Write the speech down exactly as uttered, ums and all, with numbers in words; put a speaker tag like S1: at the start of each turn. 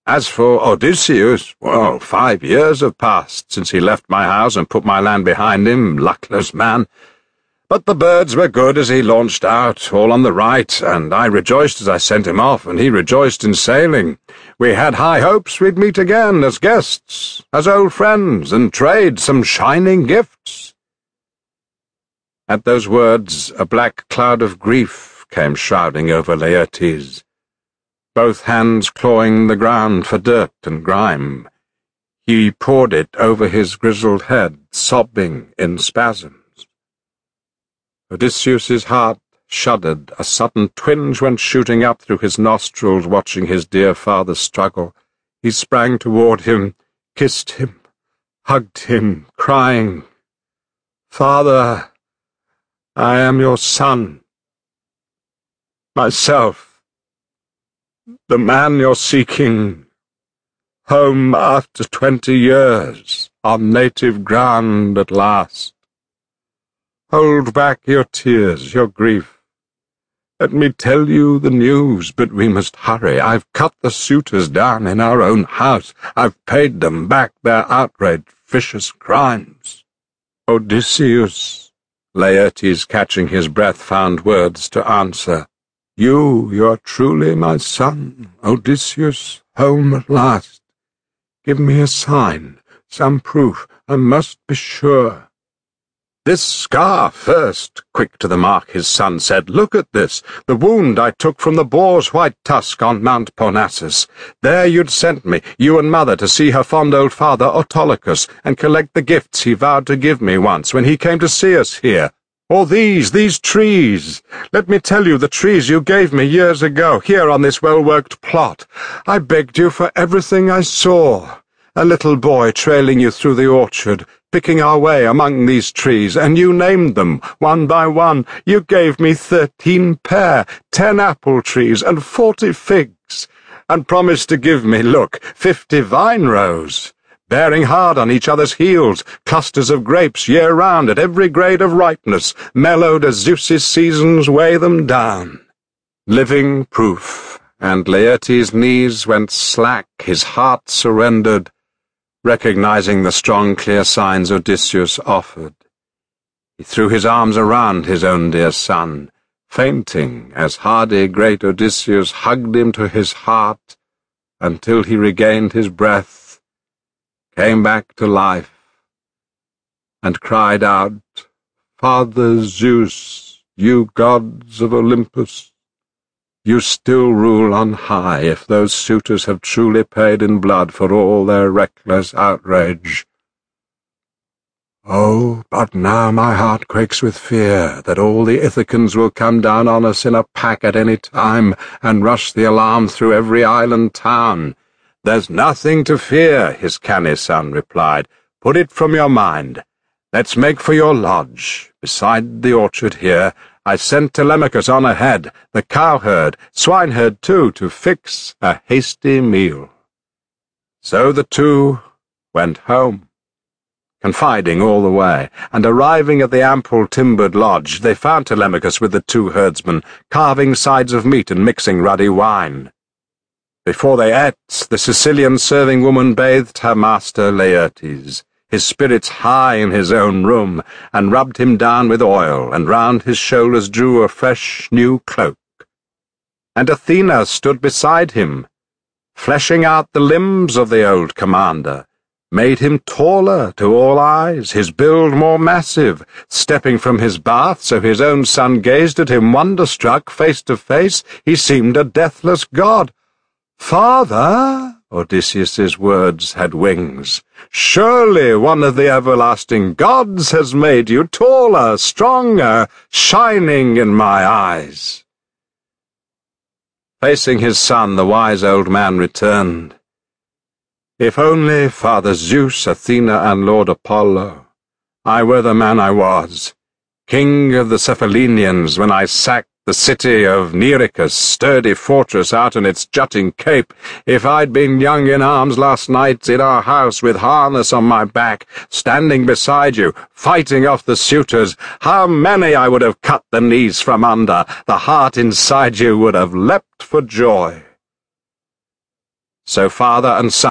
S1: As for Odysseus, well, five years have passed since he left my house and put my land behind him, luckless man. But the birds were good as he launched out, all on the right, and I rejoiced as I sent him off, and he rejoiced in sailing. We had high hopes we'd meet again as guests, as old friends, and trade some shining gifts. At those words a black cloud of grief came shrouding over Laertes, both hands clawing the ground for dirt and grime. He poured it over his grizzled head, sobbing in spasms. Odysseus's heart shuddered, a sudden twinge went shooting up through his nostrils, watching his dear father struggle. He sprang toward him, kissed him, hugged him, crying, "Father, I am your son, myself. The man you're seeking, home after twenty years, on native ground at last. Hold back your tears, your grief. Let me tell you the news, but we must hurry. I've cut the suitors down in our own house. I've paid them back their outraged, vicious crimes." Odysseus, Laertes, catching his breath, found words to answer. You, you are truly my son, Odysseus, home at last. Give me a sign, some proof, I must be sure. This scar first, quick to the mark his son said. Look at this, the wound I took from the boar's white tusk on Mount Parnassus. There you'd sent me, you and mother, to see her fond old father Autolycus, and collect the gifts he vowed to give me once when he came to see us here. Or these, these trees. Let me tell you the trees you gave me years ago, here on this well-worked plot. I begged you for everything I saw. A little boy trailing you through the orchard, picking our way among these trees, and you named them, one by one. You gave me thirteen pear, ten apple trees, and forty figs, and promised to give me, look, fifty vine rows, bearing hard on each other's heels, clusters of grapes year-round at every grade of ripeness, mellowed as Zeus's seasons weigh them down. Living proof, and Laertes' knees went slack, his heart surrendered, recognizing the strong, clear signs Odysseus offered. He threw his arms around his own dear son, fainting as hardy great Odysseus hugged him to his heart until he regained his breath, came back to life, and cried out, Father Zeus, you gods of Olympus, you still rule on high if those suitors have truly paid in blood for all their reckless outrage. Oh, but now my heart quakes with fear that all the Ithacans will come down on us in a pack at any time and rush the alarm through every island town. There's nothing to fear, his canny son replied. Put it from your mind. Let's make for your lodge, beside the orchard here. I sent Telemachus on ahead, the cowherd, swineherd too, to fix a hasty meal. So the two went home, confiding all the way, and arriving at the ample timbered lodge, they found Telemachus with the two herdsmen, carving sides of meat and mixing ruddy wine. Before they ate, the Sicilian serving woman bathed her master Laertes, his spirits high in his own room, and rubbed him down with oil, and round his shoulders drew a fresh new cloak. And Athena stood beside him, fleshing out the limbs of the old commander, made him taller to all eyes, his build more massive, stepping from his bath so his own son gazed at him wonder-struck, face to face. He seemed a deathless god. Father, Odysseus's words had wings, surely one of the everlasting gods has made you taller, stronger, shining in my eyes. Facing his son, the wise old man returned. If only Father Zeus, Athena, and Lord Apollo, I were the man I was, king of the Cephallenians, when I sacked the city of Nericus, sturdy fortress out on its jutting cape. If I'd been young in arms last night in our house with harness on my back, standing beside you, fighting off the suitors, how many I would have cut the knees from under, the heart inside you would have leapt for joy. So father and son